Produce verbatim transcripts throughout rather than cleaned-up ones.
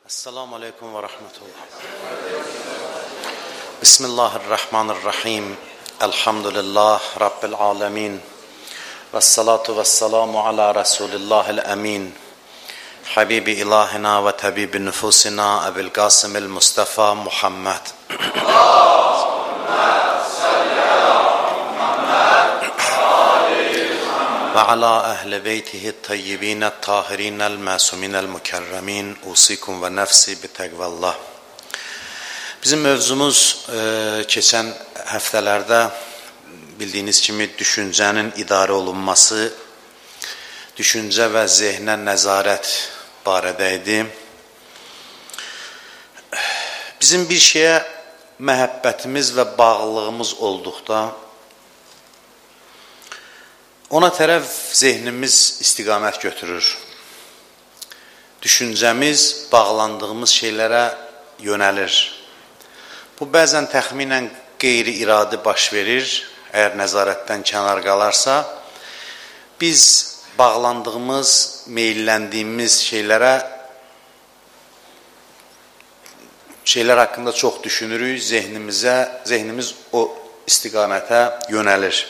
Esselamu Aleyküm ve Rahmetullah. Bismillahirrahmanirrahim. Elhamdülillah Rabbil Alemin. Vessalatu vesselamu ala Resulillahil Emin. Habibi ilahina ve tabibi nüfusina Ebil Qasimil Mustafa Muhammed. Ve ala ehli beytihi tayyibine tahirinel masuminel mükerremin usikum ve nefsi bi tekvallah. Bizim mövzumuz e, keçən həftələrdə bildiyiniz kimi düşüncənin idarə olunması, düşüncə və zehnə nəzarət barədə idi. Bizim bir şeyə məhəbbətimiz və bağlılığımız olduqda, ona tərəf zehnimiz istiqamət götürür. Düşüncəmiz bağlandığımız şeylərə yönəlir. Bu bəzən təxminən qeyri-iradi baş verir. Əgər nəzarətdən kənar qalarsa, biz bağlandığımız, meyilləndiyimiz şeylərə, şeylər haqqında çox düşünürük, zehnimizə, zehnimiz o istiqamətə yönəlir.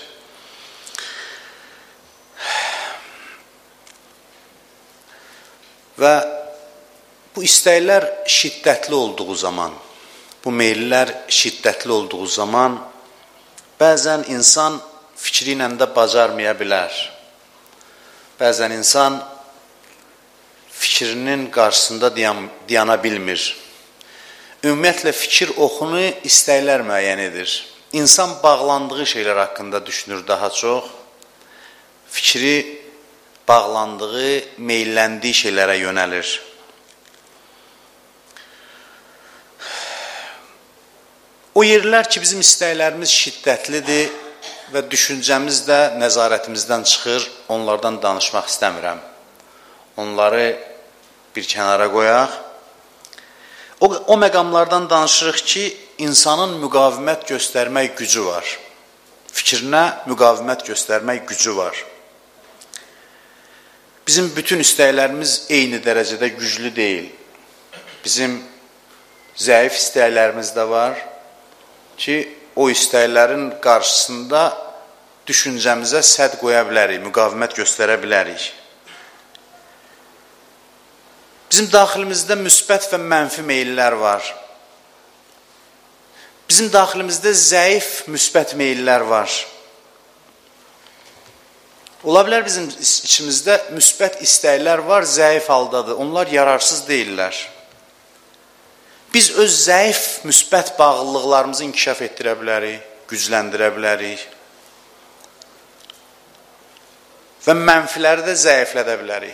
Və bu istəklər şiddətli olduğu zaman, bu meyllər şiddətli olduğu zaman, bəzən insan fikri ilə də bacarmaya bilər. Bəzən insan fikrinin qarşısında dayan, dayana bilmir. Ümumiyyətlə, fikir oxunu istəklər müəyyən edir. İnsan bağlandığı şeylər haqqında düşünür daha çox, fikri bağlandığı, meylləndiyi şeylərə yönəlir. O yerlər ki, bizim istəklərimiz şiddətlidir və düşüncəmiz də nəzarətimizdən çıxır, onlardan danışmaq istəmirəm. Onları bir kənara qoyaq. O, o məqamlardan danışırıq ki, insanın müqavimət göstərmək gücü var. Fikrinə müqavimət göstərmək gücü var. Bizim bütün istəklərimiz eyni dərəcədə güclü deyil. Bizim zəif istəklərimiz də var ki, o istəklərin qarşısında düşüncəmizə sədd qoya bilərik, müqavimət göstərə bilərik. Bizim daxilimizdə müsbət və mənfi meyillər var. Bizim daxilimizdə zəif, müsbət meyillər var. Ola bilər bizim içimizdə müsbət istəklər var, zəif haldadır. Onlar yararsız deyirlər. Biz öz zəif, müsbət bağlılıqlarımızı inkişaf etdirə bilərik, gücləndirə bilərik. Və mənfiləri də zəiflədə bilərik.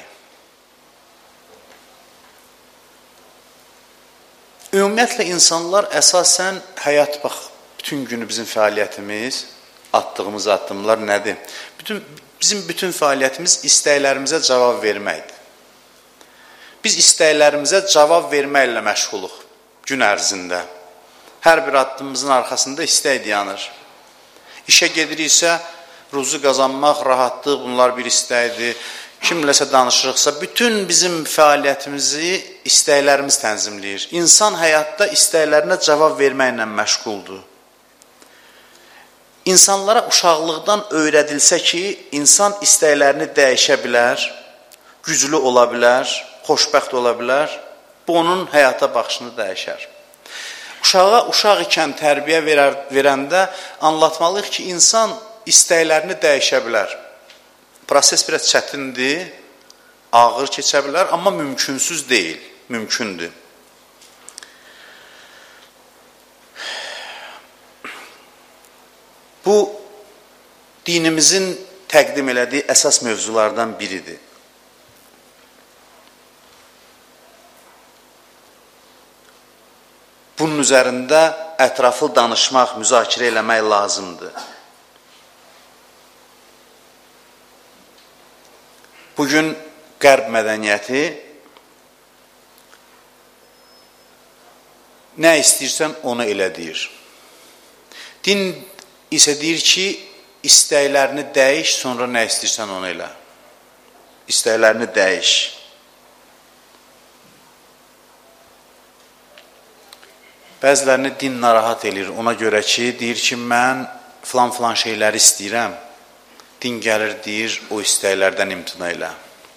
Ümumiyyətlə, insanlar əsasən həyat, bax, bütün günü bizim fəaliyyətimiz, atdığımız addımlar nədir? Bütün Bizim bütün fəaliyyətimiz istəklərimizə cavab verməkdir. Biz istəklərimizə cavab verməklə məşğuluq gün ərzində. Hər bir addımımızın arxasında istək dayanır. İşə gediriksə, ruzu qazanmaq, rahatlıq, bunlar bir istəkdir. Kimləsə danışırıqsa, bütün bizim fəaliyyətimizi istəklərimiz tənzimləyir. İnsan həyatda istəklərinə cavab verməklə məşğuldur. İnsanlara uşaqlıqdan öyrədilsə ki, insan istəklərini dəyişə bilər, güclü ola bilər, xoşbəxt ola bilər, bu onun həyata baxışını dəyişər. Uşağa uşaq ikən tərbiyə verər, verəndə anlatmalıyıq ki, insan istəklərini dəyişə bilər. Proses biraz çətindir, ağır keçə bilər, amma mümkünsüz deyil, mümkündür. Bu, dinimizin təqdim elədiyi əsas mövzulardan biridir. Bunun üzərində ətraflı danışmaq, müzakirə eləmək lazımdır. Bugün qərb mədəniyyəti nə istəyirsən onu elə deyir. Din isə deyir ki, istəklərini dəyiş, sonra nə istəyirsən onu elə. İstəklərini dəyiş. Bəzilərini din narahat edir. Ona görə ki, deyir ki, mən filan-filan şeyləri istəyirəm. Din gəlir, deyir, o istəklərdən imtina elə.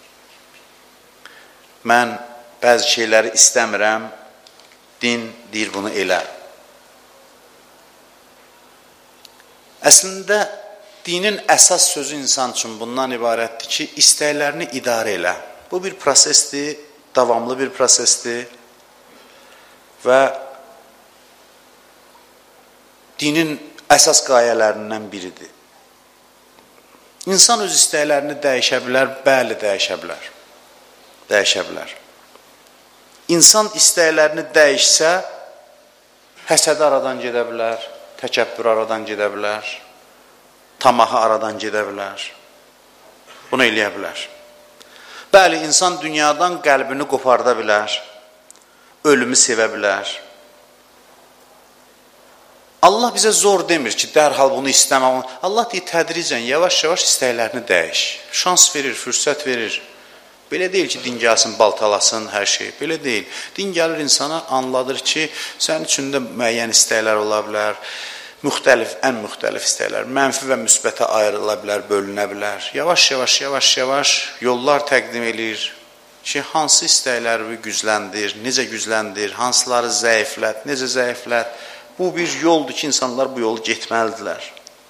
Mən bəzi şeyləri istəmirəm, din deyir, bunu elə. Əslində, dinin əsas sözü insan üçün bundan ibarətdir ki, istəklərini idarə elə. Bu bir prosesdir, davamlı bir prosesdir və dinin əsas qayələrindən biridir. İnsan öz istəklərini dəyişə bilər, bəli, dəyişə bilər. Dəyişə bilər. İnsan istəklərini dəyişsə, həsəd aradan gedə bilər, təkəbbür aradan gedə bilər, tamahı aradan gedə bilər. Bunu eləyə bilər. Bəli, insan dünyadan qəlbini qoparda bilər, ölümü sevə bilər. Allah bizə zor demir ki, dərhal bunu istəməm. Allah deyir, tədricən, yavaş-yavaş istəklərini dəyiş. Şans verir, fürsət verir. Belə deyil ki, din gəlsin, baltalasın hər şey. Belə deyil. Din gəlir insana, anladır ki, sənin içində müəyyən istəklər ola bilər, müxtəlif, ən müxtəlif istəklər, mənfi və müsbətə ayrıla bilər, bölünə bilər. Yavaş-yavaş, yavaş-yavaş yollar təqdim edir ki, hansı istəkləri gücləndir, necə gücləndir, hansıları zəiflət, necə zəiflət. Bu bir yoldur ki, insanlar bu yolu getməlidirlər.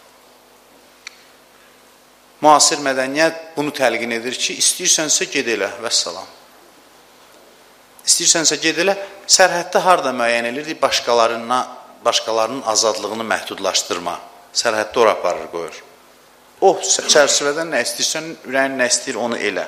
Müasir mədəniyyət bunu təlqin edir ki, istəyirsənsə ged elə, vəssalam. İstəyirsənsə ged elə, sərhəddə harada müəyyən edir, başqalarına, başqalarının azadlığını məhdudlaşdırma. Sərhəddə ora aparır, qoyur. O çərçivədən nə istəyirsən, ürəyin nə istəyir, onu elə.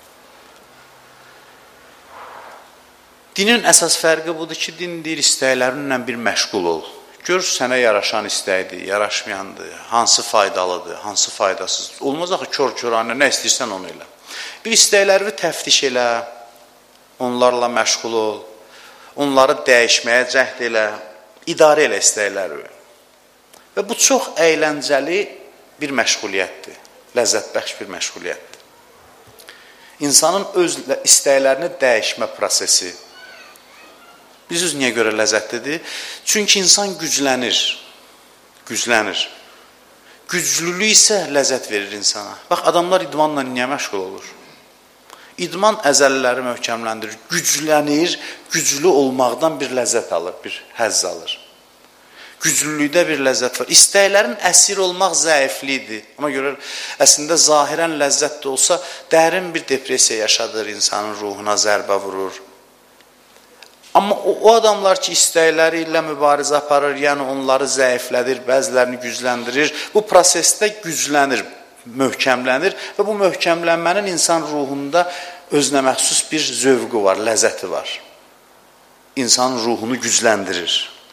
Dinin əsas fərqi budur ki, din deyir, istəklərinlə bir məşğul ol. Gör, sənə yaraşan istəkdir, yaraşmayandır, hansı faydalıdır, hansı faydasızdır. Olmaz axı, kör-köranə, nə istəyirsən onu elə. Bir istəkləri təftiş elə, onlarla məşğul ol, onları dəyişməyə cəhd elə, idarə elə istəkləri. Və bu çox əyləncəli bir məşğuliyyətdir, ləzzətbəxş bir məşğuliyyətdir. İnsanın öz istəklərini dəyişmə prosesi. Bilirsiniz, niyə görə ləzzətlidir? Çünki insan güclənir, güclənir. Güclülük isə ləzzət verir insana. Bax, adamlar idmanla niyə məşğul olur? İdman əzəlləri möhkəmləndirir, güclənir, güclü olmaqdan bir ləzzət alır, bir həzz alır. Güclülükdə bir ləzzət var. İstəklərin əsir olmaq zəifliyidir. Ona görə əslində zahirən ləzzət də olsa, dərin bir depressiya yaşadır, insanın ruhuna zərbə vurur. Amma o, o adamlar ki, istəkləri ilə mübarizə aparır, yəni onları zəiflədir, bəzilərini gücləndirir, bu prosesdə güclənir, möhkəmlənir və bu möhkəmlənmənin insan ruhunda özünə məxsus bir zövqü var, ləzzəti var. İnsanın ruhunu gücləndirir.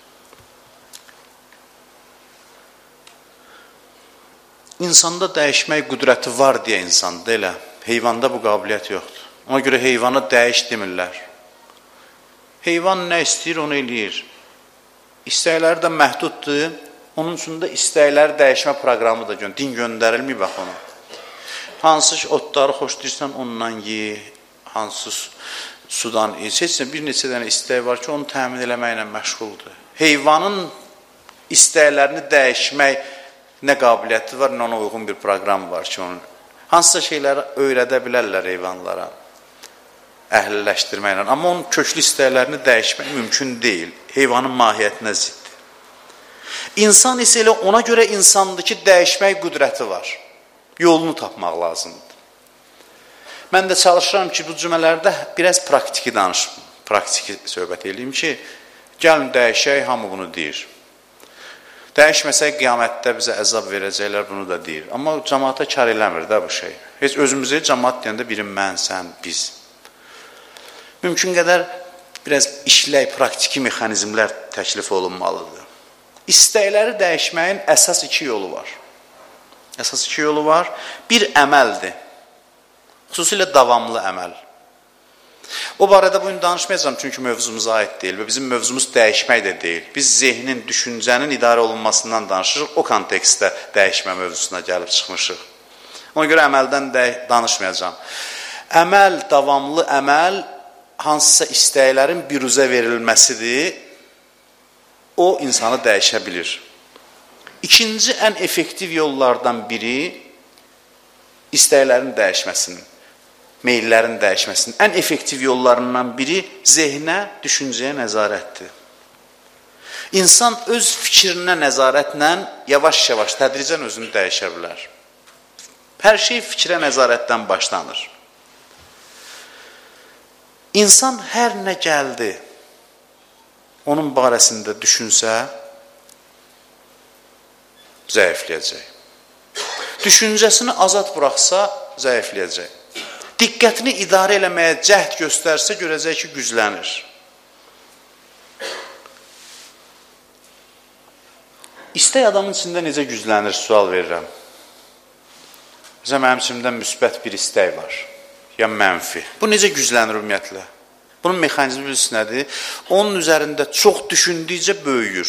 İnsanda dəyişmək qüdrəti var deyə insanda elə, heyvanda bu qabiliyyət yoxdur. Ona görə heyvana dəyiş demirlər. Heyvan nə istəyir, onu eləyir. İstəkləri də məhduddur, onun üçün də istəkləri dəyişmə proqramı da göndərir. Din göndərilmir, bax ona. Hansı otları xoşlayırsan, ondan ye, hansı sudan ye. Seçsən, bir neçə dənə istək var ki, onu təmin eləməklə məşğuldur. Heyvanın istəklərini dəyişmək nə qabiliyyəti var, nə ona uyğun bir proqram var ki, onun. Hansısa şeyləri öyrədə bilərlər heyvanlara. Əhliləşdirməklə. Amma onun köklü istəklərini dəyişmək mümkün deyil. Heyvanın mahiyyətinə ziddir. İnsan isə elə ona görə insandır ki, dəyişmək qüdrəti var. Yolunu tapmaq lazımdır. Mən də çalışıram ki, bu cümlələrdə biraz praktiki danışım, praktiki söhbət edeyim ki, gəlin dəyişək, hamı bunu deyir. Dəyişməsək, qiyamətdə bizə əzab verəcəklər, bunu da deyir. Amma cəmaata kar eləmir də bu şey. Heç özümüzə cəmaat deyəndə biri mən, sən, biz. Mümkün qədər biraz işlək, praktiki mexanizmlər təklif olunmalıdır. İstəkləri dəyişməyin əsas iki yolu var. Əsas iki yolu var. Bir əməldir. Xüsusilə davamlı əməl. O barədə bugün danışmayacağım, çünki mövzumuza aid deyil və bizim mövzumuz dəyişmək də deyil. Biz zehnin, düşüncənin idarə olunmasından danışırıq, o kontekstdə dəyişmə mövzusuna gəlib çıxmışıq. Ona görə əməldən danışmayacağım. Əməl, davamlı əməl, hansısa istəklərin biruzə verilməsidir o insanı dəyişə bilir. İkinci ən effektiv yollardan biri istəklərin dəyişməsinin, meyllərin dəyişməsinin ən effektiv yollarından biri zehnə, düşüncəyə nəzarətdir. İnsan öz fikrinə nəzarətlə yavaş-yavaş, tədricən özünü dəyişə bilər. Hər şey fikrə nəzarətdən başlanır. İnsan hər nə gəldi, onun barəsində düşünsə, zəifləyəcək. Düşüncəsini azad buraxsa, zəifləyəcək. Diqqətini idarə eləməyə cəhd göstərsə, görəcək ki, güclənir. İstək adamın içində necə güclənir, sual verirəm. Bizə mənim içimdə müsbət bir istək var, ya mənfi. Bu necə güclənir ümumiyyətlə? Bunun mexanizmi bilirsin nədir? Onun üzərində çox düşündükcə böyüyür.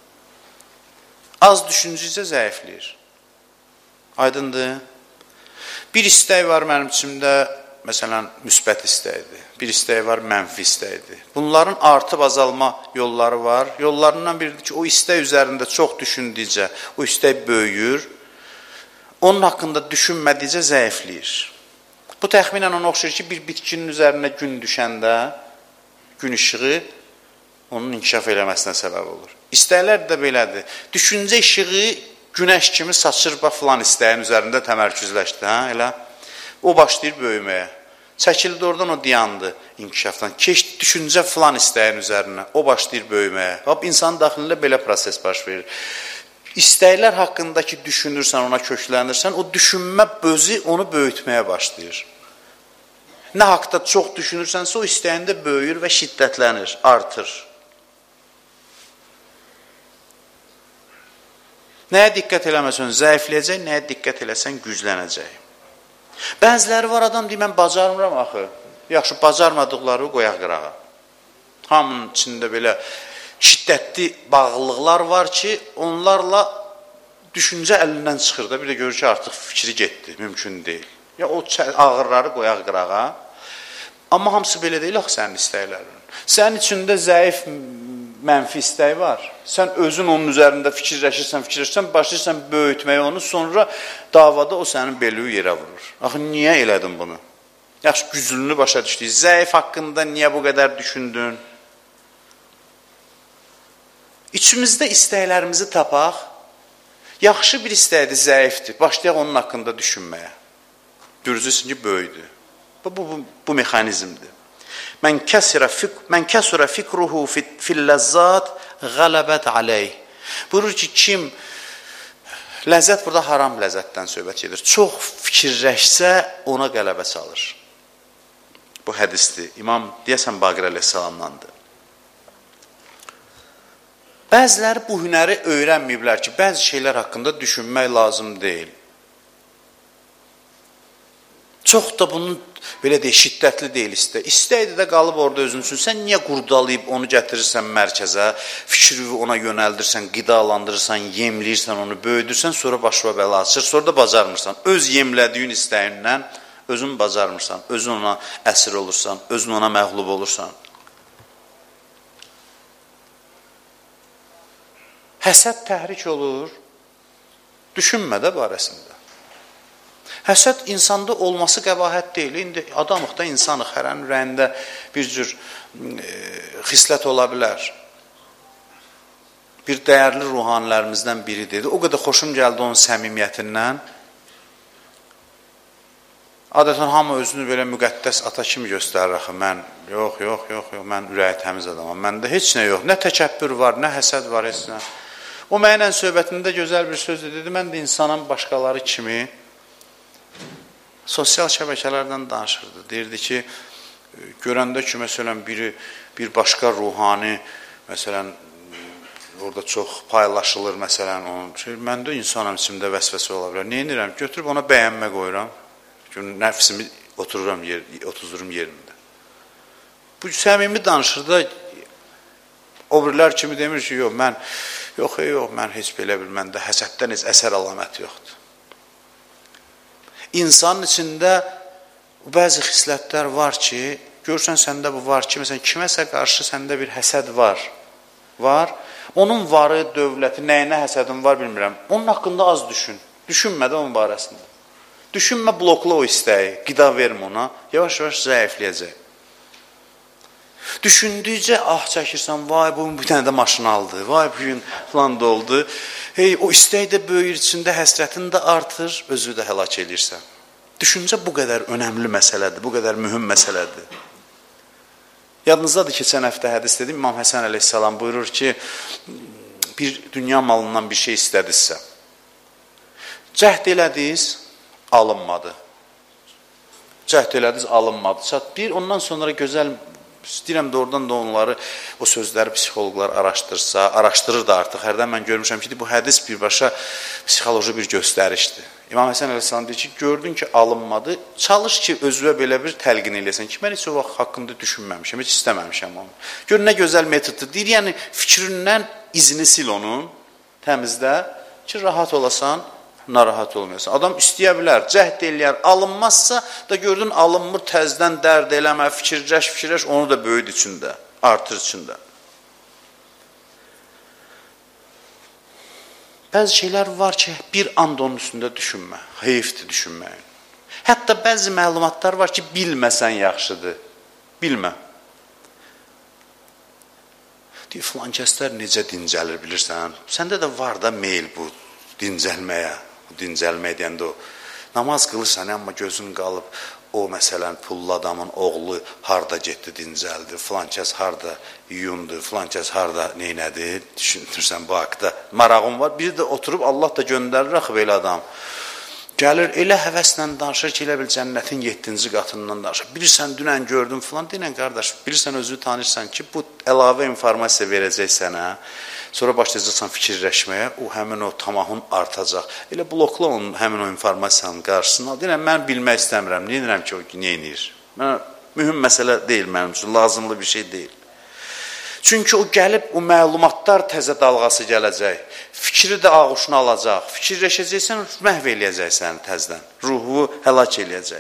Az düşündükcə zəifləyir. Aydındır? Bir istək var mənim içimdə, məsələn, müsbət istəkdir. Bir istək var, mənfi istəkdir. Bunların artıb azalma yolları var. Yollarından biridir ki, o istək üzərində çox düşündükcə o istək böyüyür. Onun haqqında düşünmədikcə zəifləyir. Bu təxminən ona oxşayır ki, bir bitkinin üzərinə gün düşəndə gün işığı onun inkişaf eləməsinə səbəb olur. İstəklər də belədir. Düşüncə işığı günəş kimi saçır, bax filan istəyin üzərində təmərküzləşdi. Hə? Elə o başlayır böyüməyə. Çəkildi oradan, o dayandı inkişafdan. Keçdi düşüncə filan istəyin üzərinə, o başlayır böyüməyə. Bax, insanın daxilində belə proses baş verir. İstəklər haqqındakı düşünürsən, ona köklənirsən, o düşünmə bözü onu böyütməyə başlayır. Nə haqda çox düşünürsənsə, o istəyində böyüyür və şiddətlənir, artır. Nəyə diqqət eləməsən, zəifləyəcək, nəyə diqqət eləsən, güclənəcək. Bəziləri var, adam deyir, mən bacarmıram axı. Yaxşı, bacarmadıqları qoyaq qırağa. Hamının içində belə şiddətli bağlılıqlar var ki, onlarla düşüncə əlindən çıxır da, bir də görür ki, artıq fikri getdi, mümkün deyil. Ya o ağırları qoyaq qırağa. Amma hamısı belə deyil axı sənin istəklərin. Sənin içində zəif, mənfi istək var. Sən özün onun üzərində fikirləşirsən, fikirləşirsən, başlayırsan böyütməyə onu, sonra davada o sənin belüyü yerə vurur. Axı, niyə elədin bunu? Yaxşı, güclünü başa düşdük. Zəif haqqında niyə bu qədər düşündün? İçimizdə istəklərimizi tapaq, yaxşı bir istəkdir, zəifdir. Başlayaq onun haqqında düşünməyə. Görürsün ki, böyüdür. Bu, bu, bu, bu mexanizmdir. Mən kəsrə fik, mən kəsrə fikruhu fil-ləzzat qələbət aleyh. Buyurur ki, kim, ləzzət burada haram ləzzətdən söhbət edir. Çox fikirləşsə, ona qələbə çalır. Bu hədisdir. İmam deyəsən Baqir əleyhissalamdandır. Bəziləri bu hünəri öyrənməyiblər ki, bəzi şeylər haqqında düşünmək lazım deyil. Çox da bunun, belə deyil, şiddətli deyil istək. İstəkdir də qalıb orada özün üçün. Sən niyə qurdalayıb onu gətirirsən mərkəzə, fikri ona yönəldirsən, qidalandırırsan, yemləyirsən, onu böyüdürsən, sonra başına bəla açır, sonra da bacarmırsan. Öz yemlədiyin istəyindən özün bacarmırsan, özün ona əsir olursan, özün ona məğlub olursan. Həsəd təhrik olur, düşünmə də barəsində. Həsəd insanda olması qəbahət deyil. İndi adamıq da insanıq, hərənin ürəyində bir cür e, xislət ola bilər. Bir dəyərli ruhanilərimizdən biri dedi. O qədər xoşum gəldi onun səmimiyyətindən. Adətən hamı özünü belə müqəddəs ata kimi göstərir axı. Mən, yox, yox, yox, yox, mən ürəyi təmiz adamam. Məndə heç nə yox. Nə təkəbbür var, nə həsəd var, heç nə. O mənlə söhbətində gözəl bir söz dedi. Mən də insanın başqaları kimi sosial şəbəkələrdən danışırdı. Deyirdi ki, görəndə ki, məsələn, biri, bir başqa ruhani, məsələn, orada çox paylaşılır, məsələn, onun şey, məndə insanın içimdə vəsvəsə ola bilər. Nə edirəm? Götürüb ona bəyənmə qoyuram. Nəfsimi otururam, yer, otuzurum yerimdə. Bu səmimi danışır da, o birilər kimi demir ki, yox, mən, yox, yox, mən heç belə bir, məndə həsəddən heç əsər əlaməti yoxdur. İnsanın içində bəzi xislətlər var ki, görürsən səndə bu var ki, məsələn, kiməsə qarşı səndə bir həsəd var, var Onun varı, dövləti, nəyinə həsədin var bilmirəm. Onun haqqında az düşün. Düşünmə də onun barəsində. Düşünmə, blokla o istəyi, qida vermə ona, yavaş-yavaş zəifləyəcək. Düşündükcə ah çəkirsən, vay bu bir dənə də maşın aldı, vay bu gün falan da oldu. Hey, o istək də böyür içində, həsrətin də artır, özü də həlak edirsən. Düşüncə bu qədər önəmli məsələdir, bu qədər mühüm məsələdir. Yadınızdadır, keçən həftə hədis dedim, İmam Həsən əleyhissalam buyurur ki, bir dünya malından bir şey istədinizsə, cəhd elədiniz, alınmadı. Cəhd elədiniz, alınmadı. Çat bir, ondan sonra gözəl, istəyirəm də oradan da onları, o sözləri psixologlar araşdırsa, araşdırır da artıq. Hərdən mən görmüşəm ki, bu hədis birbaşa psixoloji bir göstərişdir. İmam Həsən əleyhissalam deyir ki, gördün ki, alınmadı, çalış ki, özüvə belə bir təlqin eləyəsən ki, mən heç o vaxt haqqında düşünməmişəm, heç istəməmişəm onu. Gör, nə gözəl metoddur. Deyir, yəni fikrindən izini sil onun, təmizlə ki, rahat olasan, narahat olmayasan. Adam istəyə bilər, cəhd eləyər, alınmazsa da gördün, alınmır, təzdən dərd eləmə, fikirləş, fikirləş, onu da böyüd içində, artır içində. Bəzi şeylər var ki, bir and onun üstündə düşünmə, heyifdir düşünməyin. Hətta bəzi məlumatlar var ki, bilməsən yaxşıdır, bilmə. Deyir, filan kəslər necə dincəlir bilirsən, səndə də var da meyl bu dincəlməyə, dincəlmək deyəndə o. Namaz qılırsan, amma gözün qalıb, o məsələn, pullu adamın oğlu harda getdi, dincəldi, filan kəs harda yuyundu, filan kəs harda neynədi, düşünürsən bu haqda. Marağım var, biri də oturub, Allah da göndərir axı belə adam. Gəlir, elə həvəslə danışır ki, elə bil cənnətin yeddinci qatından danışır. Bilirsən, dünən gördüm filan, deyilən qardaş, bilirsən, özü tanırsan ki, bu əlavə informasiya verəcək sənə, sonra başlayacaqsan fikirləşməyə, o həmin o tamahın artacaq. Elə blokla onun həmin o informasiyanın qarşısına. Deyilən, mən bilmək istəmirəm, neyinirəm ki, o neynir? Mühüm məsələ deyil mənim üçün, lazımlı bir şey deyil. Çünki o gəlib, o məlumatlar təzə dalğası gələcək, fikri də ağuşuna alacaq, fikirləşəcəksən, məhv eləyəcəksən təzdən, ruhu həlak eləyəcək.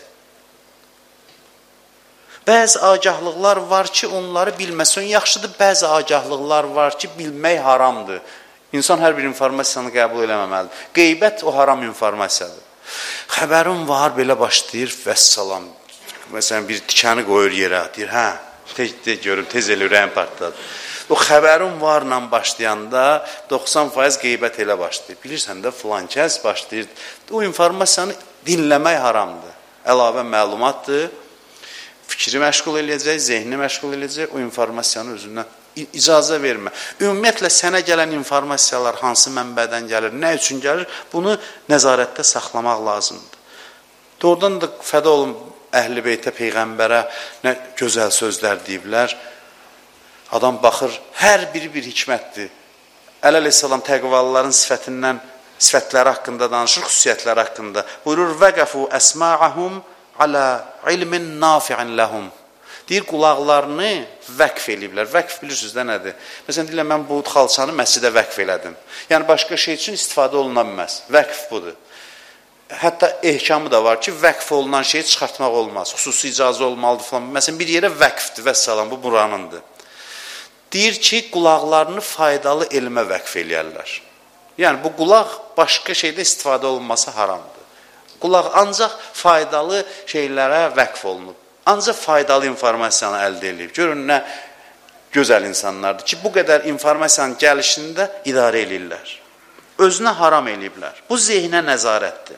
Bəzi agahlıqlar var ki, onları bilməsən yaxşıdır, bəzi agahlıqlar var ki, bilmək haramdır. İnsan hər bir informasiyanı qəbul eləməməlidir. Qeybət o haram informasiyadır. Xəbərim var, belə başlayır, vəssalam. Məsələn, bir tikəni qoyur yerə, deyir, hə, tez, tez görüm, tez elə ürəyim partladı. O xəbərim varla başlayanda doxsan faiz qeybət elə başlayır. Bilirsən də, filan kəs başlayır. O informasiyanı dinləmək haramdır. Əlavə məlumatdır. Fikri məşğul eləyəcək, zehni məşğul eləyəcək, o informasiyanı özündən icazə vermə. Ümumiyyətlə, sənə gələn informasiyalar hansı mənbədən gəlir, nə üçün gəlir, bunu nəzarətdə saxlamaq lazımdır. Doğrudan da fəda olun, Əhl-i Beytə, Peyğəmbərə nə gözəl sözlər deyiblər. Adam baxır, hər biri bir hikmətdir. Əl əleyhissalam təqvalıların sifətindən, sifətləri haqqında danışır, xüsusiyyətləri haqqında. Buyurur, vəqəfu əsma'ahum alə ilmin nafi'in ləhum. Deyir, qulaqlarını vəqf eləyiblər. Vəqf bilirsiniz də nədir? Məsələn, deyirlər, mən bu xalçanı məscidə vəqf elədim. Yəni, başqa şey üçün istifadə oluna bilməz. Vəqf budur. Hətta ehkamı da var ki, vəqf olunan şeyi çıxartmaq olmaz. Xüsusi icazə olmalıdır falan. Məsələn, bir yerə vəqfdir, vəssalam, bu buranındır. Deyir ki, qulaqlarını faydalı elmə vəqf eləyərlər. Yəni, bu qulaq başqa şeydə istifadə olunması haramdır. Qulaq ancaq faydalı şeylərə vəqf olunub. Ancaq faydalı informasiyanı əldə edib. Görün, nə gözəl insanlardır ki, bu qədər informasiyanın gəlişində idarə edirlər. Özünə haram eləyiblər. Bu zehinə nəzarətdir.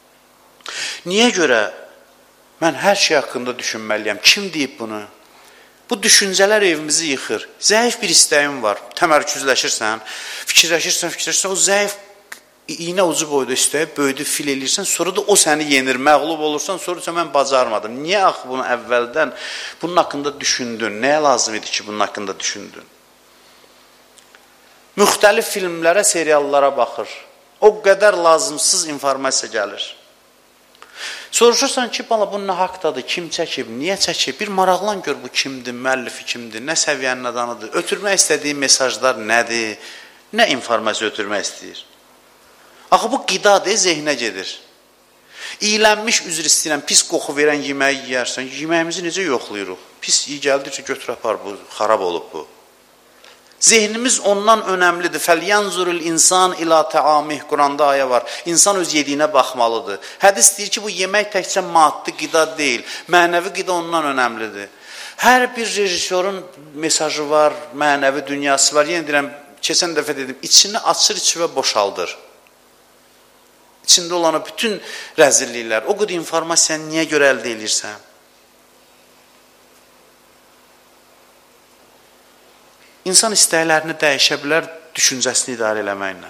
Niyə görə mən hər şey haqqında düşünməliyəm? Kim deyib bunu? Bu düşüncələr evimizi yıxır. Zəif bir istəyim var. Təmərküzləşirsən, fikirləşirsən, fikirləşirsən, o zəif iynə ucu boyda istəyib, böyüdü, fil eləyirsən, sonra da o səni yenir, məğlub olursan, sonra isə mən bacarmadım. Niyə axı bunu əvvəldən bunun haqqında düşündün? Nəyə lazım idi ki, bunun haqqında düşündün? Müxtəlif filmlərə, seriallara baxır. O qədər lazımsız informasiya gəlir. Soruşursan ki, bala, bu nə haqdadır, kim çəkib, niyə çəkib? Bir maraqlan gör, bu kimdir, müəllifi kimdir, nə səviyyənin adamıdır, ötürmək istədiyi mesajlar nədir, nə informasiya ötürmək istəyir? Axı, bu qidadır, zehnə gedir. İylənmiş üzr istəyirəm, pis qoxu verən yeməyi yiyərsən, yeməyimizi necə yoxlayırıq? Pis iyi gəldir ki, götür apar, bu xarab olub bu. Zehnimiz ondan önəmlidir. Fəlyanzurul insan ila ta'amih. Quranda ayə var. İnsan öz yediyinə baxmalıdır. Hədis deyir ki, bu yemək təkcə maddi qida deyil. Mənəvi qida ondan önəmlidir. Hər bir rejissorun mesajı var, mənəvi dünyası var. Yenə deyirəm, keçən dəfə dedim, içini açır, içi və boşaldır. İçində olan bütün rəzilliklər, o qədər informasiyanı niyə görə əldə edirsən? İnsan istəklərini dəyişə bilər, düşüncəsini idarə eləməklə.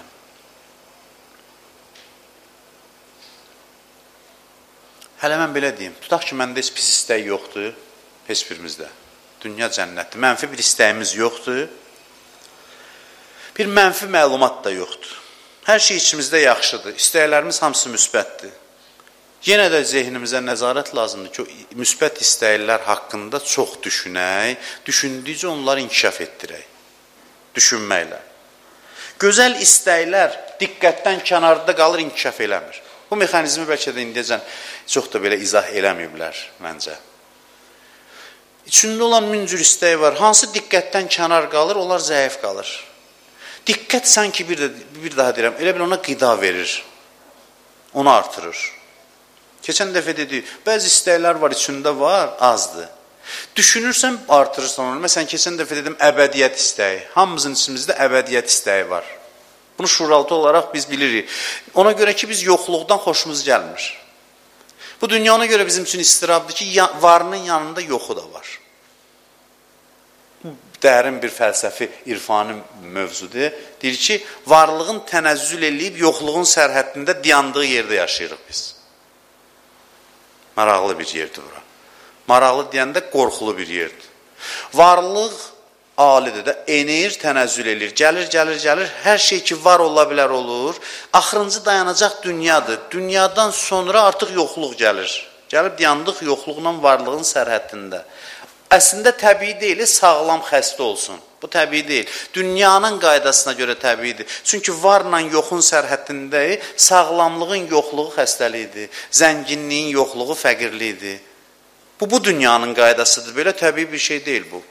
Hələ mən belə deyim, tutaq ki, məndə heç pis istək yoxdur, heç birimizdə. Dünya cənnətdir, mənfi bir istəyimiz yoxdur, bir mənfi məlumat da yoxdur. Hər şey içimizdə yaxşıdır, istəklərimiz hamısı müsbətdir. Yenə də zehnimizə nəzarət lazımdır ki, müsbət istəklər haqqında çox düşünək, düşündükcə onları inkişaf etdirək, düşünməklə. Gözəl istəklər diqqətdən kənarda qalır, inkişaf eləmir. Bu mexanizmi bəlkə də indiyəcən çox da belə izah eləməyiblər məncə. İçində olan min cür istək var, hansı diqqətdən kənar qalır, onlar zəif qalır. Diqqət sanki bir, de, bir daha deyirəm, elə bil ona qida verir, onu artırır. Keçən dəfə dedik, bəzi istəklər var, içində var, azdır. Düşünürsən, artırırsan onu. Məsələn, keçən dəfə dedim, əbədiyyət istəyi. Hamımızın içimizdə əbədiyyət istəyi var. Bunu şuuraltı olaraq biz bilirik. Ona görə ki, biz yoxluqdan xoşumuz gəlmir. Bu dünya ona görə bizim üçün istirabdır ki, varının yanında yoxu da var. Dərin bir fəlsəfi, irfani mövzudur. Deyir ki, varlığın tənəzzül eləyib, yoxluğun sərhəddində dayandığı yerdə yaşayırıq biz. Maraqlı bir yerdir bura. Maraqlı deyəndə qorxulu bir yerdir. Varlıq alidir də, enir, tənəzzül eləyir. Gəlir, gəlir, gəlir. Hər şey ki var ola bilər olur. Axırıncı dayanacaq dünyadır. Dünyadan sonra artıq yoxluq gəlir. Gəlib dayandıq yoxluqla varlığın sərhəddində. Əslində təbii deyil, sağlam xəstə olsun. Bu təbii deyil. Dünyanın qaydasına görə təbiidir. Çünki varla yoxun sərhəddində sağlamlığın yoxluğu xəstəliyidir. Zənginliyin yoxluğu fəqirliyidir. Bu, bu dünyanın qaydasıdır. Belə təbii bir şey deyil bu.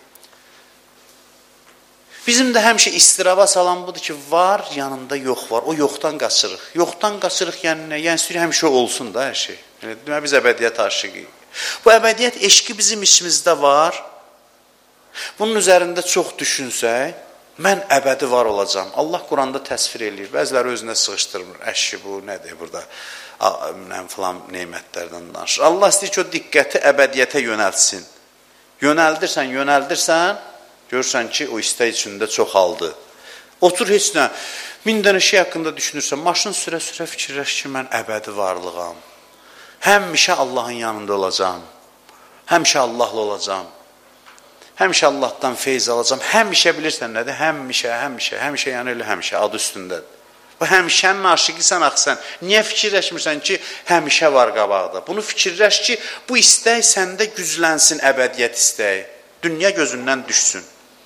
Bizim də həmişə istiraba salan budur ki, var, yanında yox var. O yoxdan qaçırıq. Yoxdan qaçırıq yəni nə? Yəni istəyir həmişə olsun da hər şey. Yəni, biz əbədiyyət aşıqıyıq. Bu əbədiyyət eşqi bizim içimizdə var. Bunun üzərində çox düşünsək, mən əbədi var olacam. Allah Quranda təsvir eləyir. Bəziləri özünə sığışdırmır. Əşki bu, nədir burada? Filan neymətlərdən danışır. Allah istəyir ki, o diqqəti əbədiyyətə yönəltsin. Yönəldirsən, yönəldirsən, görürsən ki, o istək içində çoxaldı. Otur heç nə, min dənə şey haqqında düşünürsən, maşın sürə-sürə fikirləş ki, mən əbədi varlığam. Həmişə Allahın yanında olacam. Həmişə Allahla olacam. Həmişə Allahdan feyz alacam. Həmişə bilirsən nədir? Həmişə, həmişə, həmişə, yəni elə həmişə, adı üstündədir. Bu həmişənin aşiqisən axsan. Niyə fikirləşmirsən ki, həmişə var qabaqda? Bunu fikirləş ki, bu istək səndə güclənsin, əbədiyyət istəyi. Dünya gözündən düşsün.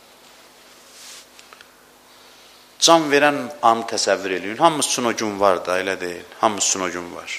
Can verən anı təsəvvür eləyin. Hamımız üçün o gün var da, elə deyil. Hamımız üçün o gün var.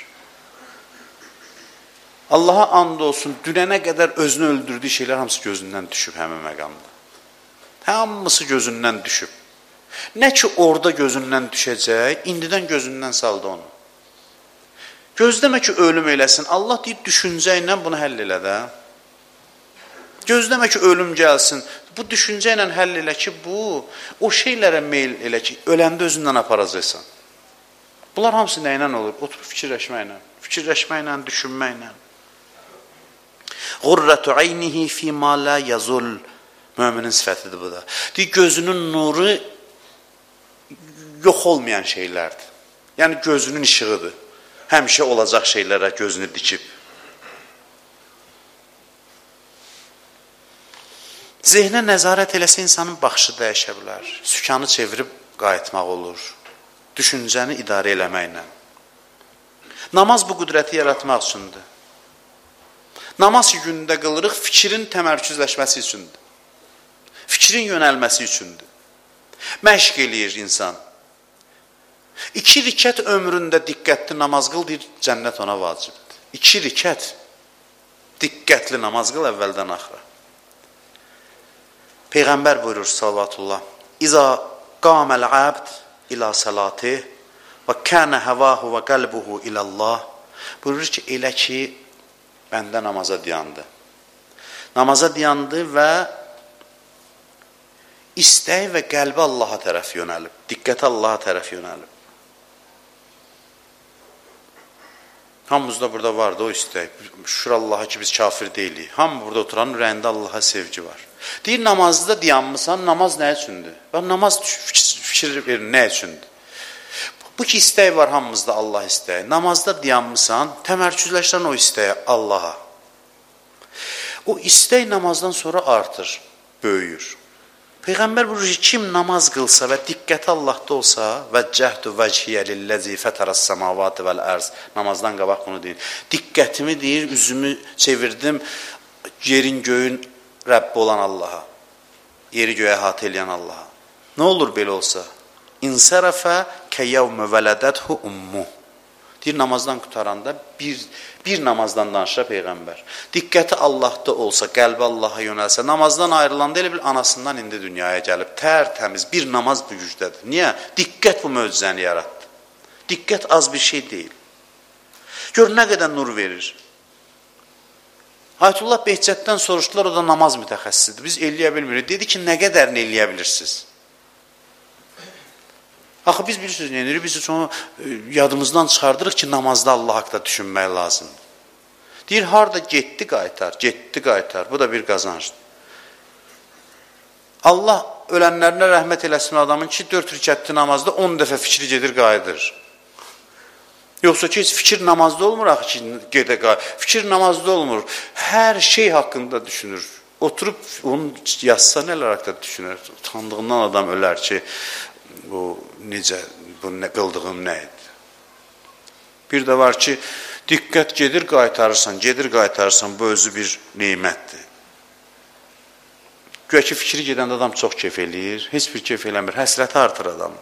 Allaha and olsun, dünənə qədər özünü öldürdüyü şeylər hamısı gözündən düşüb həmin məqamda. Hamısı gözündən düşüb. Nə ki orada gözündən düşəcək, indidən gözündən saldı onu. Gözləmə ki ölüm eləsin. Allah deyir, düşüncə ilə bunu həll elə də. Gözləmə ki ölüm gəlsin. Bu düşüncə ilə həll elə ki, bu, o şeylərə meyl elə ki, öləndə özündən aparacaqsan. Bunlar hamısı nə ilə olur? Oturub fikirləşməklə, fikirləşməklə, düşünməklə. Qurratu aynihi fi ma la yazul. Möminin sifətidir bu da. Deyir, gözünün nuru yox olmayan şeylərdir. Yəni gözünün işığıdır. Həmişə olacaq şeylərə gözünü dikib. Zehnə nəzarət eləsə insanın baxışı dəyişə bilər. Sükanı çevirib qayıtmaq olur. Düşüncəni idarə eləməklə. Namaz bu qüdrəti yaratmaq üçündür. Namaz ki, gündə qılırıq, fikrin təmərküzləşməsi üçündür. Fikrin yönəlməsi üçündür. Məşq eləyir insan. İki rikət ömründə diqqətli namaz qıl, deyir, cənnət ona vacibdir. İki rikət diqqətli namaz qıl əvvəldən axıra. Peyğəmbər buyurur, salvatullah, İza qaməl abd ila salatih və kana havahu və qalbuhu ila Allah. Buyurur ki, elə ki bəndə namaza dayandı. Namaza dayandı və istəyi və qəlbi Allaha tərəf yönəlib, diqqəti Allaha tərəf yönəlib. Hamımızda burada vardı o istək. Şükür Allaha ki biz kafir deyilik. Hamı burada oturan ürəyində Allaha sevgi var. Deyir, namazda dayanmısan, namaz nə üçündür? Bax, namaz fikir verin, nə üçündür? Bu ki, istək var hamımızda, Allah istəyi. Namazda dayanmısan, təmərküzləşən o istəyi Allaha. O istək namazdan sonra artır, böyüyür. Peyğəmbər buyurur ki, kim namaz qılsa və diqqəti Allahda olsa və cəhdu vəchiyyə lilləzi fətərəs səmavati vəl ərz, namazdan qabaq bunu deyir. Diqqətimi deyir, üzümü çevirdim yerin göyün Rəbbi olan Allaha, yeri göyə əhatə eləyən Allaha. Nə olur belə olsa? İnsərəfə kəyyəvmə vələdəthu ummu. Deyir, namazdan qutaranda bir, bir namazdan danışır Peyğəmbər. Diqqəti Allahda olsa, qəlbi Allaha yönəlsə, namazdan ayrılanda elə bil anasından indi dünyaya gəlib, tərtəmiz bir namaz bu gücdədir. Niyə? Diqqət bu möcüzəni yaratdı. Diqqət az bir şey deyil. Gör, nə qədər nur verir. Ayətullah Behçətdən soruşdular, o da namaz mütəxəssisidir. Biz eləyə bilmirik. Dedi ki, nə qədərini eləyə bilirsiniz? Axı biz bilirsiniz, neyinirik? Biz sonra yadımızdan çıxardırıq ki, namazda Allah haqda düşünmək lazımdır. Deyir, harada getdi qaytar, getdi qaytar. Bu da bir qazancdır. Allah ölənlərinə rəhmət eləsin adamın ki, dörd rükətli namazda on dəfə fikri gedir, qayıdır. Yoxsa ki, heç fikir namazda olmur, axı ki, gedə qayıdır. Fikir namazda olmur. Hər şey haqqında düşünür. Oturub, onu yazsa nələr haqda düşünür. Utandığından adam ölər ki, bu necə, bu nə, qıldığım nə idi? Bir də var ki, diqqət gedir, qaytarırsan, gedir, qaytarırsan, bu özü bir neymətdir. Güya ki, fikri gedəndə adam çox keyf eləyir, heç bir keyf eləmir, həsrəti artır adam.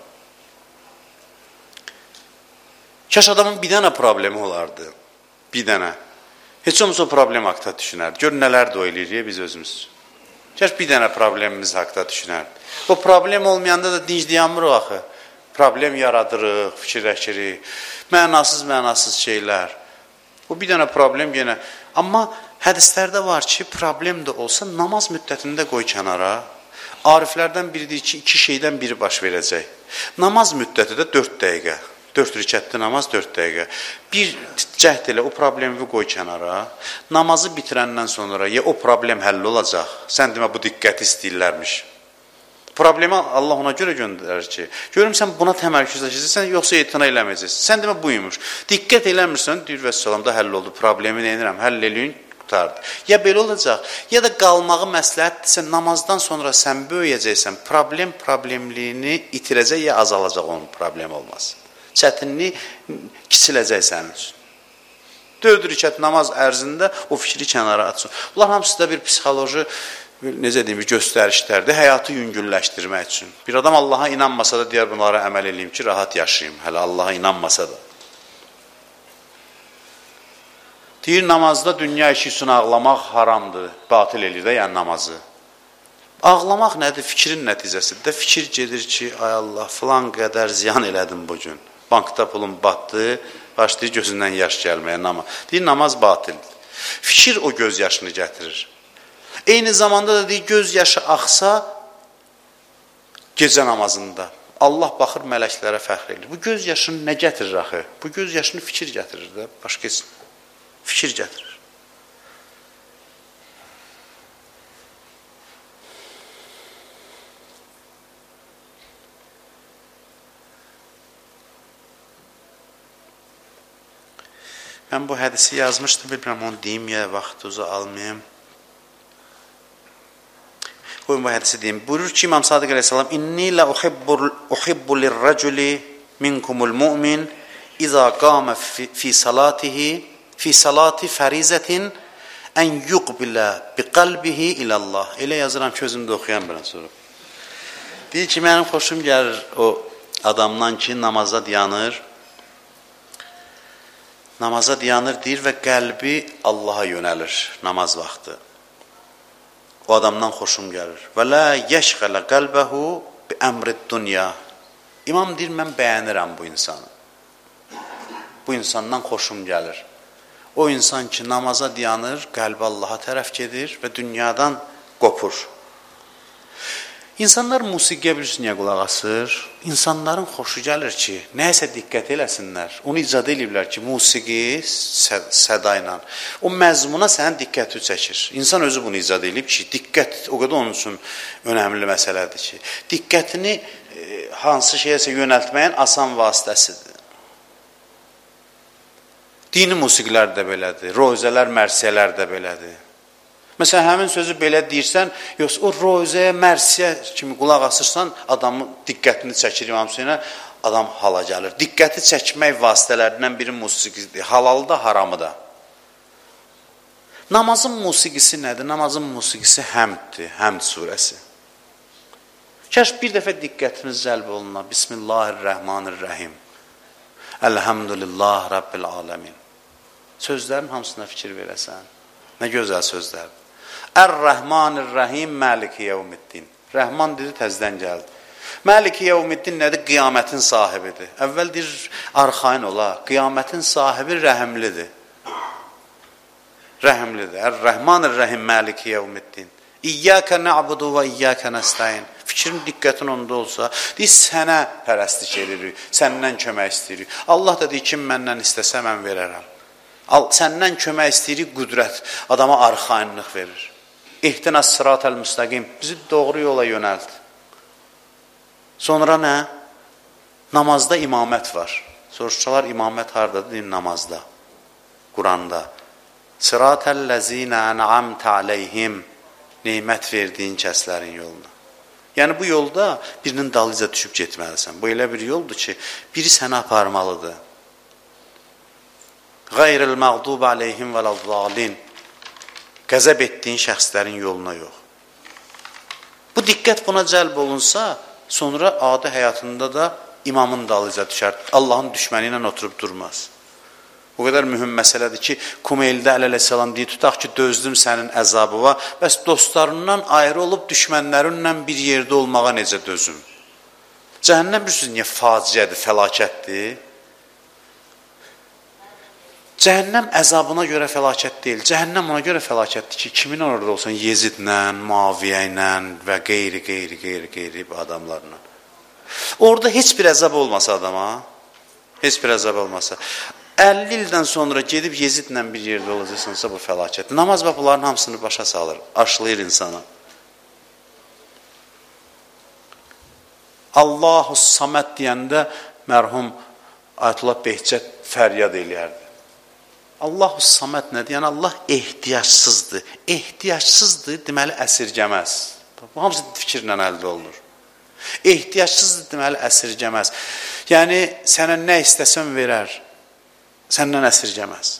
Kaş adamın bir dənə problemi olardı, bir dənə. Heç olmasa o problem haqda düşünərdi. Gör, nələr də o eləyir biz özümüz. Kaş bir dənə problemimiz haqda düşünərdi. O problem olmayanda da dinc dayanmırıq axı. Problem yaradırıq, fikirləşirik, mənasız-mənasız şeylər. O bir dənə problem yenə. Amma hədislərdə var ki, problem də olsa namaz müddətində qoy kənara. Ariflərdən biri deyir ki, iki şeydən biri baş verəcək. Namaz müddəti də dörd dəqiqə. Dörd rükətli namaz dörd dəqiqə. Bir cəhd elə, o problemi qoy kənara. Namazı bitirəndən sonra ya o problem həll olacaq. Sən demə, bu diqqəti istəyirlərmiş. Problemi Allah ona görə göndərir ki, görüm sən buna təmərküzləşəcəksən, yoxsa etina eləməyəcəksən. Sən demə, buymuş. Diqqət eləmirsən, deyir və səlamda həll oldu. Problemi neyinirəm, həll eləyin, qutardı. Ya belə olacaq, ya da qalmağı məsləhətdirsə, namazdan sonra sən böyüyəcəksən, problem problemliyini itirəcək, ya azalacaq onun problem olmaz. Çətinlik kiçiləcək sənin üçün. Dörd rükət namaz ərzində o fikri kənara atsın. Bunlar hamısı da bir psixoloji, necə deyim, göstərişlərdir, həyatı yüngülləşdirmək üçün. Bir adam Allaha inanmasa da deyər, bunlara əməl edeyim ki, rahat yaşayayım, hələ Allaha inanmasa da. Deyir, namazda dünya işi üçün ağlamaq haramdır, batil edir də, yəni namazı. Ağlamaq nədir? Fikrin nəticəsidir də. Fikir gedir ki, ay Allah, filan qədər ziyan elədim bugün. Bankda pulum batdı, başlayır gözündən yaş gəlməyə namaz. Deyir, namaz batildir. Fikir o göz yaşını gətirir. Eyni zamanda da deyir, göz yaşı axsa gecə namazında. Allah baxır, mələklərə fəxr edir. Bu göz yaşını nə gətirir axı? Bu göz yaşını fikir gətirir də, başqa heç fikir gətirir. Mən bu hədisi yazmışdım, bilmirəm onu deyim ya, vaxtınızı almayayım. Qoyun bu hədisi deyim. Buyurur ki, İmam Sadiq Aleyhisselam, İnni la uhibbu lirraculi minkumul mu'min İza qame fi salatihi fi salati farizetin en yuqbilə bi qalbihi ilallah. Elə yazıram ki, özümdə oxuyan biraz sonra. Deyir ki, mənim xoşum gəlir o adamdan ki, namaza dayanır. Namaza dayanır, deyir və qəlbi Allaha yönəlir namaz vaxtı. O adamdan xoşum gəlir. Və la yəşğələ qəlbəhu bi əmrid dünya. İmam deyir, mən bəyənirəm bu insanı. Bu insandan xoşum gəlir. O insan ki, namaza dayanır, qəlbi Allaha tərəf gedir və dünyadan qopur. İnsanlar musiqiyə bilirsiniz niyə qulaq asır? İnsanların xoşu gəlir ki, nəyəsə diqqət eləsinlər. Onu icad edirlər ki, musiqi səda ilə. O məzmuna sənin diqqəti çəkir. İnsan özü bunu icad edib ki, diqqət o qədər onun üçün önəmli məsələdir ki, diqqətini e, hansı şeyəsə yönəltməyin asan vasitəsidir. Dini musiqilər də belədir, rozələr, mərsiyələr də belədir. Məsələn, həmin sözü belə deyirsən, yoxsa o rozəyə, mərsiyə kimi qulaq asırsan, adamın diqqətini çəkir İmam Hüseynə, adam hala gəlir. Diqqəti çəkmək vasitələrindən biri musiqidir, halalı da, haramı da. Namazın musiqisi nədir? Namazın musiqisi həmddir, həmd surəsi. Kəş bir dəfə diqqətiniz cəlb oluna, Bismillahirrahmanirrahim, Elhamdülillah Rabbil aləmin. Sözlərin hamısına fikir verəsən. Nə gözəl sözlərdir. Ər-Rəhmanir-Rəhim, Məliki Yevmiddin. Rəhman dedi, təzdən gəldi. Məliki Yevmiddin nədir? Qiyamətin sahibidir. Əvvəl deyir, arxain ola. Qiyamətin sahibi rəhimlidir. Rəhimlidir. Ər-Rəhmanir-Rəhim, Məliki Yevmiddin. İyyəkə nə'budu və iyyəkə nəstəyin. Fikrin, diqqətin onda olsa, deyir, sənə pərəstlik edirik, səndən kömək istəyirik. Allah da deyir, kim məndən istəsə, mən verərəm. Al, səndən kömək istəyirik, qüdrət, adama arxainlıq verir. İhtinəs sıratəl müstəqim, bizi doğru yola yönəld. Sonra nə? Namazda imamət var. Soruşsalar, imamət haradadır? Deyim, namazda, Quranda. Sıratəl-ləzinə ən'amtə aleyhim, neymət verdiyin kəslərin yoluna. Yəni, bu yolda birinin dalıca düşüb getməlisən. Bu elə bir yoldur ki, biri səni aparmalıdır. Qayril məğdub aleyhim vələzzalin. Qəzəb etdiyin şəxslərin yoluna yox. Bu diqqət buna cəlb olunsa, sonra adi həyatında da imamın dalıca düşər. Allahın düşməni ilə oturub durmaz. Bu qədər mühüm məsələdir ki, Kumeyldə əleyhissalam deyir, tutaq ki, dözdüm sənin əzabıva, bəs dostlarından ayrı olub düşmənlərinlə bir yerdə olmağa necə dözüm? Cəhənnəm bilirsiniz, niyə faciədir, fəlakətdir? Cəhənnəm əzabına görə fəlakət deyil. Cəhənnəm ona görə fəlakətdir ki, kimin orada olsan, Yezidlə, Muaviyyə ilə və qeyri, qeyri, qeyri, qeyri adamlarla. Orada heç bir əzab olmasa adama, heç bir əzab olmasa, əlli ildən sonra gedib Yezidlə bir yerdə olacaqsansa, bu fəlakətdir. Namaz və bunların hamısını başa salır, aşlayır insana. Allahu Saməd deyəndə mərhum Ayətullah Behçət fəryad eləyərdi. Allahu Saməd nədir? Yəni Allah ehtiyacsızdır. Ehtiyacsızdır, deməli əsirgəməz. Bu hamısı fikirlə əldə olunur. Ehtiyacsızdır, deməli əsirgəməz. Yəni sənə nə istəsən verər, səndən əsirgəməz.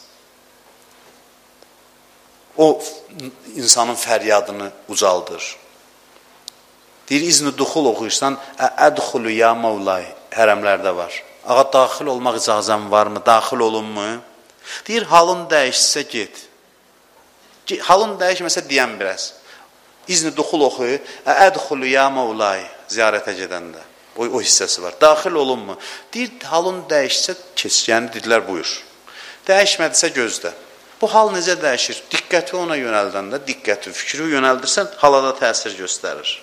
O insanın fəryadını ucaldır. Deyir, izni duxul oxuyursan, ədxulu ya Mevlay, hərəmlərdə var. Ağa, daxil olmaq icazəm varmı? Daxil olunmu? Deyir, halın dəyişsə get. Halın dəyişməsə deyən biraz. İzni duxul oxuyu, ədxulu ya Mevlay, ziyarətə gedəndə. O, o hissəsi var. Daxil olunmu? Deyir, halın dəyişsə keç. Yəni, dedilər, buyur. Dəyişmədisə gözlə. Bu hal necə dəyişir? Diqqəti ona yönəldəndə, diqqəti, fikri yönəldirsən, halada təsir göstərir.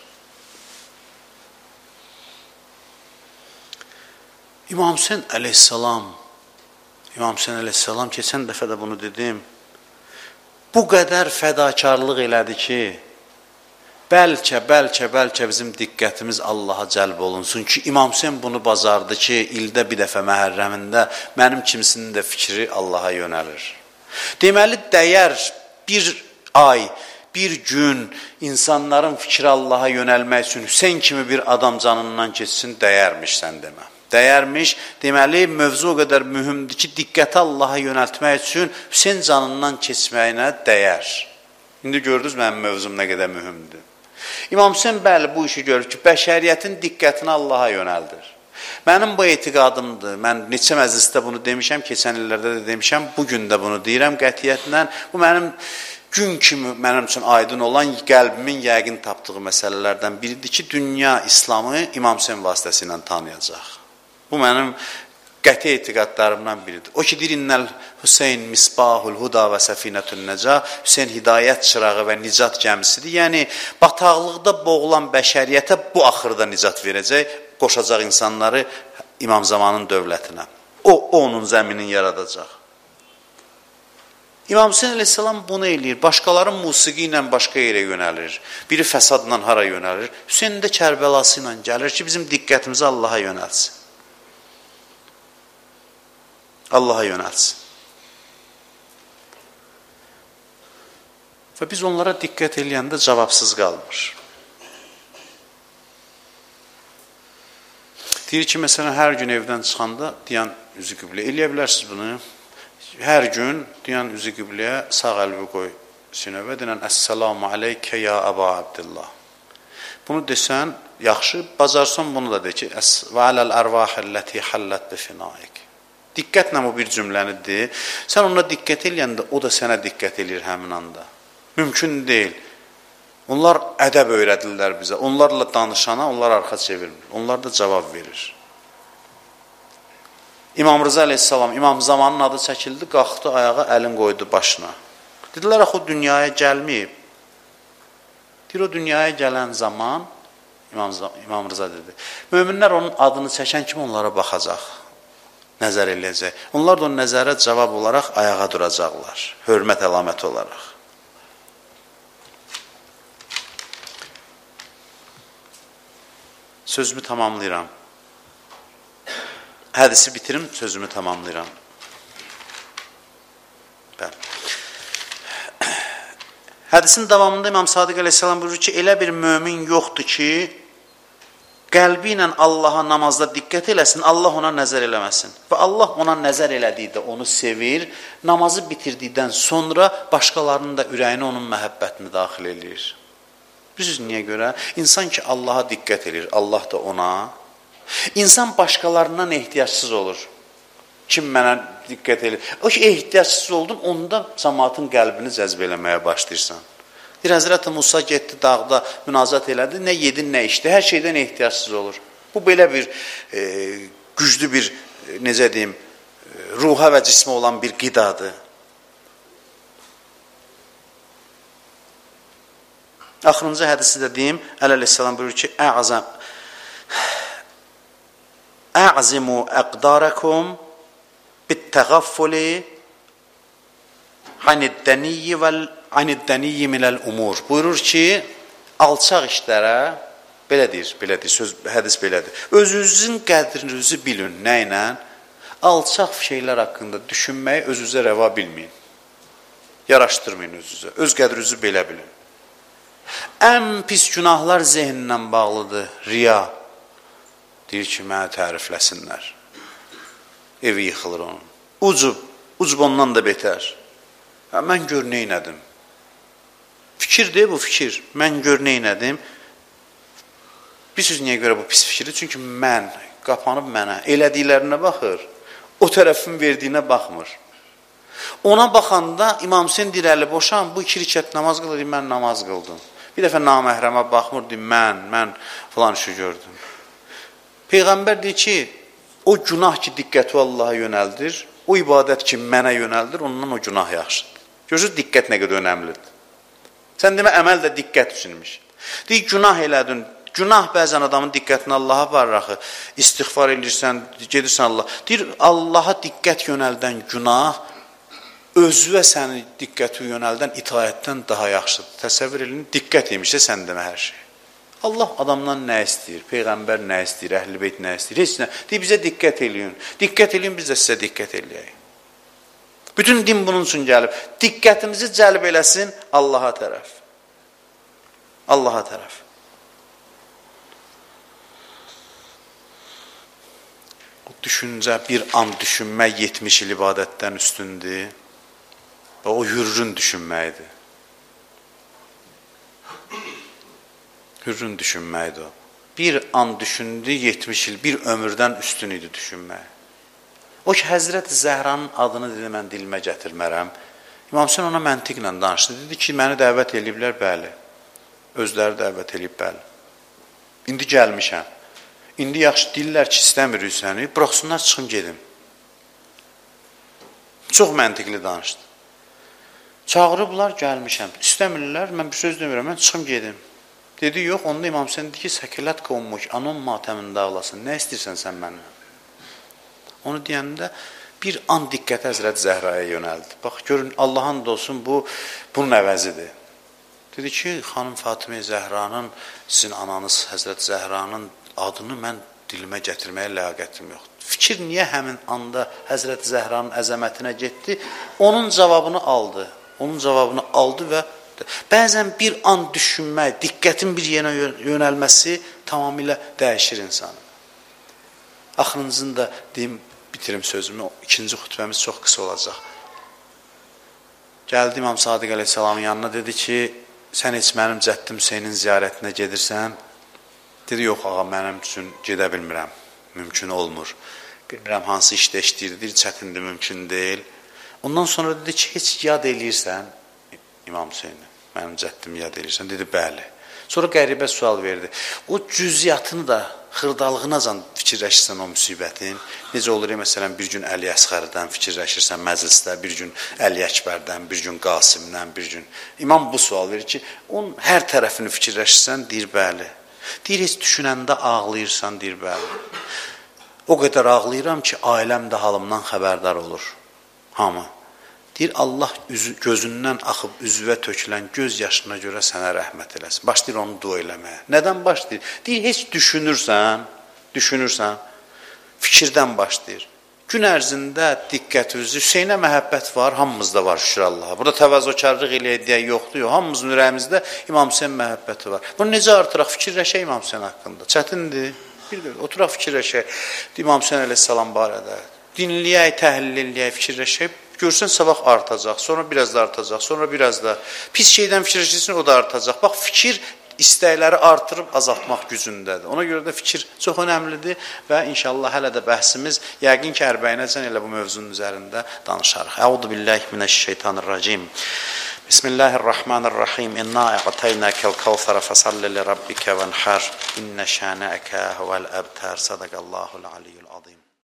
İmam Hüseyn əleyhissalam, İmam Hüseyn əleyhissalam, keçən dəfə də bunu dedim, bu qədər fədakarlıq elədi ki, bəlkə, bəlkə, bəlkə bizim diqqətimiz Allaha cəlb olunsun ki, İmam Hüseyn bunu bacardı ki, ildə bir dəfə məhərrəmində mənim kimsinin də fikri Allaha yönəlir. Deməli, dəyər bir ay, bir gün insanların fikri Allaha yönəlmək üçün Hüseyn kimi bir adam canından keçsin, dəyərmiş sən demə. Dəyərmiş, deməli, mövzu o qədər mühümdür ki, diqqəti Allaha yönəltmək üçün Hüseyn canından keçməyinə dəyər. İndi gördünüz mənim mövzum nə qədər mühümdür. İmam Hüseyn bəli bu işi görür ki, bəşəriyyətin diqqətini Allaha yönəldir. Mənim bu etiqadımdır. Mən neçə məclisdə bunu demişəm, keçən illərdə də demişəm, bugün də bunu deyirəm qətiyyətlə. Bu mənim gün kimi mənim üçün aydın olan qəlbimin yəqin tapdığı məsələlərdən biridir ki, dünya İslamı İmam Hüseyn vasitəsilə tanıyacaq. Bu mənim qəti etiqadlarımdan biridir. O ki, deyir, İnnəl Hüseyn misbahul huda və səfinətün nəca, Hüseyn hidayət çırağı və nicat gəmisidir. Yəni, bataqlıqda boğulan bəşəriyyətə bu axırda nicat verəcək, qoşacaq insanları İmam Zamanın dövlətinə. O, onun zəminin yaradacaq. İmam Hüseyn əleyhissalam bunu eləyir. Başqaları musiqi ilə başqa yerə yönəlir. Biri fəsadla hara yönəlir. Hüseyn də Kərbəlası ilə gəlir ki, bizim diqqətimizi Allaha yönəlsin. Allaha yönəlsin. Və biz onlara diqqət eləyəndə cavabsız qalmır. Deyir ki, məsələn, hər gün evdən çıxanda deyən üzü qiblə. Eləyə bilərsiniz bunu. Hər gün deyən üzü qibləyə sağ əlbi qoy sinəvə, deyən Əssəlamu aleykə ya Əba Abdillah. Bunu desən, yaxşı, bacarsan bunu da de ki, və aləl ərvahəlləti həllət bifinaik. Diqqətlə o bir cümləni de, sən ona diqqət eləyəndə, o da sənə diqqət eləyir həmin anda. Mümkün deyil. Onlar ədəb öyrədirlər bizə. Onlarla danışana, onlar arxa çevirmir. Onlar da cavab verir. İmam Rıza əleyhissalam, İmam Zamanın adı çəkildi, qalxdı ayağa, əlin qoydu başına. Dedilər, axı o dünyaya gəlməyib. Deyir, o dünyaya gələn zaman, İmam, İmam Rıza dedi, möminlər onun adını çəkən kimi onlara baxacaq, nəzər eləyəcək. Onlar da o nəzərə cavab olaraq ayağa duracaqlar, hörmət əlaməti olaraq. Sözümü tamamlayıram. Hədisi bitirim, sözümü tamamlayıram. Bəli. Hədisin davamında İmam Sadiq əleyhissalam buyurur ki, elə bir mömin yoxdur ki, qəlbi ilə Allaha namazda diqqət eləsin, Allah ona nəzər eləməsin. Və Allah ona nəzər elədikdə onu sevir, namazı bitirdikdən sonra başqalarının da ürəyinə onun məhəbbətini daxil eləyir. Bilirsiniz niyə görə? İnsan ki, Allaha diqqət edir, Allah da ona. İnsan başqalarından ehtiyacsız olur. Kim mənə diqqət edir? O ki, ehtiyacsız oldun, onda cəmaatın qəlbini cəzb eləməyə başlayırsan. Bir Həzrət Musa getdi dağda, münazat elədi, nə yedin, nə içdi, hər şeydən ehtiyacsız olur. Bu, belə bir e, güclü bir, e, necə deyim, e, ruha və cismə olan bir qidadır. Axırıncı hədisi də deyim, Əleyhisselam buyurur ki, Ə'zəm Ə'zimu əqdarakum bittəğaffuli aniddəniyyi vəl aniddəniyyi minəl umur. Buyurur ki, alçaq işlərə, belə deyir, belə deyir, söz, hədis belədir. Özünüzün qədrinizi bilin, nə ilə? Alçaq şeylər haqqında düşünməyi özünüzə rəva bilməyin. Yaraşdırmayın özünüzə, öz qədrinizi belə bilin. Ən pis günahlar zehnindən bağlıdır, riya. Deyir ki, mənə tərifləsinlər. Evi yıxılır onun. Ucub, ucub ondan da betər. Ya, mən gör neynədim. Fikirdir bu fikir. Mən gör neynədim. Bilirsiniz niyə görə bu pis fikirdir? Çünki mən, qapanıb mənə, elədiklərinə baxır. O tərəfin verdiyinə baxmır. Ona baxanda İmam Hüseyn deyir, əli boşan, bu iki rükət namaz qılır, mən namaz qıldım. Bir dəfə naməhrəmə baxmır, deyir, mən, mən falan şu gördüm. Peyğəmbər deyir ki, o günah ki, diqqəti Allaha yönəldir, o ibadət ki, mənə yönəldir, ondan o günah yaxşıdır. Görürsünüz, diqqət nə qədər önəmlidir. Sən demə, əməl də diqqət üçünmüş. Deyir, günah elədin, günah bəzən adamın diqqətini Allaha aparır axı, istiğfar edirsən, gedirsən Allah. Deyir, Allaha diqqət yönəldən günah, özünə səni diqqəti yönəldən itaətdən daha yaxşıdır. Təsəvvür edin, diqqət emişsə sən demə hər şey. Allah adamdan nə istəyir, Peyğəmbər nə istəyir, Əhl-i Beyt nə istəyir, heç nə. Deyir, bizə diqqət eləyin, diqqət eləyin, biz də sizə diqqət eləyək. Bütün din bunun üçün gəlib. Diqqətimizi cəlb eləsin Allaha tərəf. Allaha tərəf. O düşüncə, bir an düşünmək yetmiş il ibadətdən üstündür. Və o hürrün düşünməkdir. Hürrün düşünməkdir o. Bir an düşündü, yetmiş il, bir ömürdən üstün idi düşünmək. O ki, Həzrət Zəhranın adını dedi, mən dilimə gətirmərəm. İmam Hüseyn ona məntiqlə danışdı. Dedi ki, məni dəvət eləyiblər, bəli. Özləri dəvət eləyib, bəli. İndi gəlmişəm. İndi yaxşı deyirlər ki, istəmirik səni, bıraxsınlar, çıxım gedim. Çox məntiqli danışdı. Çağırıblar, gəlmişəm. İstəmirlər, mən bir söz demirəm, mən çıxım gedim. Dedi, yox, onda İmam Hüseyn dedi ki, səkilət qovmuş, anon matəmində ağlasın, nə istəyirsən sən məndən? Onu deyəndə bir an diqqət Həzrət Zəhraya yönəldi. Bax, görün, Allahın da olsun, bu, bunun əvəzidir. Dedi ki, xanım Fatimə Zəhranın, sizin ananız Həzrət Zəhranın adını mən dilimə gətirməyə ləyaqətim yoxdur. Fikir niyə həmin anda Həzrət Zəhranın əzəmətinə getdi? Onun cavabını aldı. Onun cavabını aldı və bəzən bir an düşünmək, diqqətin bir yenə yönəlməsi tamamilə dəyişir insanı. Axırıncını da deyim, bitirim sözümü, ikinci xütbəmiz çox qısa olacaq. Gəldi İmam Sadiq əleyhissalamın yanına, dedi ki, sən heç mənim Cəddim Hüseynin ziyarətinə gedirsən? Dedi, yox ağa, mənim üçün gedə bilmirəm, mümkün olmur. Bilmirəm, hansı işdə işləyirdir, çətindir, mümkün deyil. Ondan sonra dedi ki, heç yad eləyirsən İmam Hüseyni, mənim Cəddimi yad eləyirsən? Dedi, bəli. Sonra qəribə sual verdi. O cüziyyatını da, xırdalığınacan fikirləşirsən o müsibətin. Necə olur, məsələn, bir gün Əli Əsxərdən fikirləşirsən məclisdə, bir gün Əli Əkbərdən, bir gün Qasimdən, bir gün. İmam bu sual verir ki, onun hər tərəfini fikirləşirsən, deyir, bəli. Deyir, heç düşünəndə ağlayırsan, deyir, bəli. O qədər ağlayıram ki, ailəm də halımdan xəbərdar olur. Hamı. Deyir, Allah üzü, gözündən axıb üzvə tökülən göz yaşına görə sənə rəhmət eləsin. Başlayır onu dua eləməyə. Nədən başlayır? Deyir, heç düşünürsən, düşünürsən, fikirdən başlayır. Gün ərzində diqqətinizi, Hüseynə məhəbbət var, hamımızda var, şükür Allaha. Burada təvazökarlıq eləyək deyək, yoxdur, yox. Hamımızın ürəyimizdə İmam Hüseyn məhəbbəti var. Bunu necə artıraq, fikirləşək İmam Hüseyn haqqında. Çətindir. Bir də oturaq fikirləşək İmam Hüseyn əleyhissalam barədə. Dinləyək, təhlil eləyək, fikirləşək. Görsən, sabah artacaq, sonra biraz da artacaq, sonra biraz da. Pis şeydən fikirləşirsin, o da artacaq. Bax, fikir istəkləri artırıb azaltmaq gücündədir. Ona görə də fikir çox önəmlidir və inşallah hələ də bəhsimiz yəqin ki, ərbəyinəcən elə bu mövzunun üzərində danışarıq. Əudu billahi minəşşeytanirracim. Bismillahirrahmanirrahim. İnna əqtaynəkəl kəvsərə fəsalli li rabbikə vənhər. İnnə şənəəkə huvəl əbtər. Sadaqallahul aliyyul azim.